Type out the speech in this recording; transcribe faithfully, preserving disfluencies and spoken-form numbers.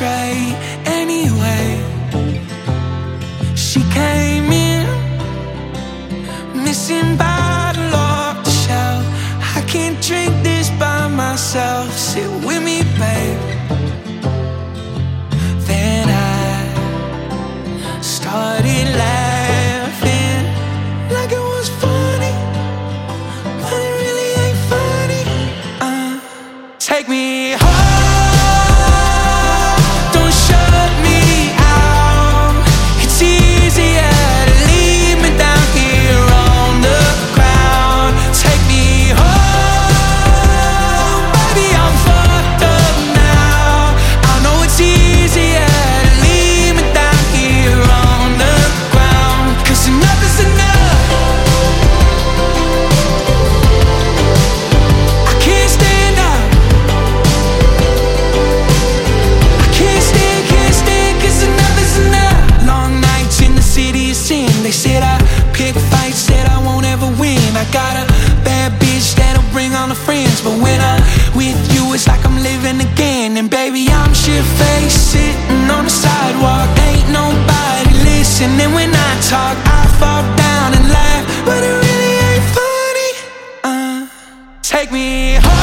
straight anyway. She came in, missing bottle off the shelf. I can't drink this by myself. Sit with me, babe. Then I started laughing like it was funny, but it really ain't funny. uh, Take me home, don't shut me out. It's easier to leave me down here on the ground. Take me home, baby, I'm fucked up now. I know it's easier to leave me down here on the ground, 'cause enough is enough. I can't stand up. I can't stand, can't stand, 'cause enough is enough. Long nights in the city of sin. They said I pick fights that I won't ever win. I got a bad bitch that'll bring all the friends, but when I'm with you it's like I'm living again. And baby, I'm shit-faced, sitting on the sidewalk. Ain't nobody listening when I talk. I fall down and laugh, but it really ain't funny. uh, Take me home,